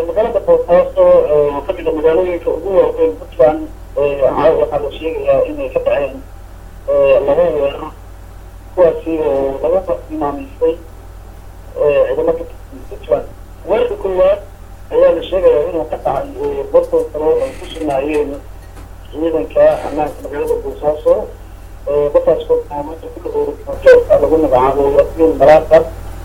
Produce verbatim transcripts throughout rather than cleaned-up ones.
magaalada boosaaso kamid a magaalooyinka ugu waaweyn puntland caawa waxaa la sheegayaa inay ka dhaceen laba weerar kuwaasi oo laga imaamaystay ciidamada puntland. weerarka koowaad ayaa la sheegayaa inuu ka dhacay bartood kale ay ku sugnaayeen ciidanka ammaanka magaalada boosaaso dadkaas barnaamijka ku dhahoorka lagu magacaabo asliin balaasa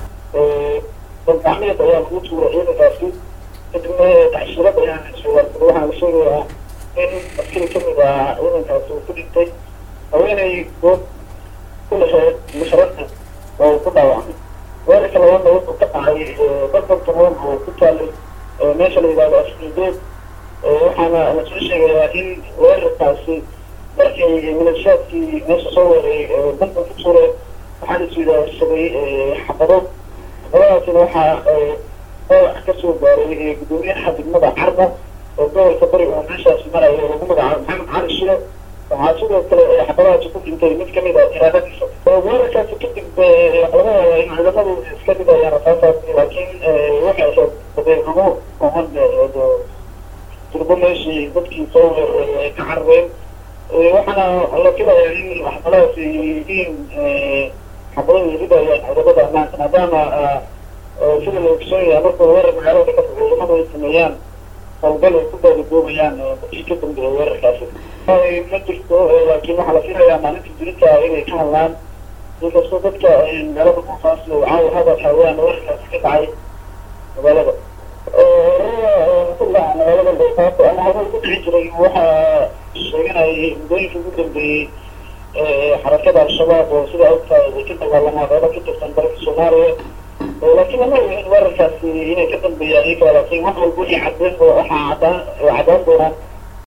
gacmeed ayaa lagu tuuray ciidankaasi kadibna taxshiirad ayaa waxaa la sheegayaa in askari kamid ah ciidankaasi uu ku dhintay haweenay goob ku laheed musharada oo ku dhaawacmay. weerarka labaadna wuxuu ka dhacay barban taroon oo ku taalay meesha la yidhahdo asrideed waxaana lasoo sheegayaa in weerarkaasi markay milashaadkii meesha soo weeray barban ku tuuray waxaa lasweydaarsaday xabado xabadahaasina waxaa oox kasoo gaaray gudoomiyaha degmada carmo oo gobolka bari oo meeshaasi marayo lagu magacaabo maxamed cali shire. waxaa sidoo kale xabadahaasi ku dhintay mid kamid a iraadadiisa. weerarkaasi kadib laga yaaba in ciidamadu iska dhigayaan asaasaasi laakiin waxay ahayd badeecamo ohan durbo meeshii dadkii soo weeraray ay ka carareen waxaana la filayaa in xabadahaasi yihiin xabadada ridayaan ciidamada ammaanka maadaama sida la ogsoon yahay marka weerar magaalada ka tago ciidamadu ay sameeyaan howlgal ay ku baadagoobayaan dadkii ka dambeeya weerarkaasi ma jirto laakiin waxaa la filayaa maalinta jirita inay ka hadlaan inkastoo dadka magaalada boosaaso caawa hadal hawaan weerarkaasi ka dhacay magaalada horada magaalada boosaaso ama hore ku dhici jiray waxaa sheeganayay muddooyinka ugu dambeeyey xarakada al-shabaab oo sida ogtahay ay ka dagaalamaan reebo ka tirsan dalka soomaaliya laakiin lama oga in weerarkaasi inay ka dambeeyaan iyaga laakiin wax walba wixii cadeyn oo waxaa cadaan cadaan doonaan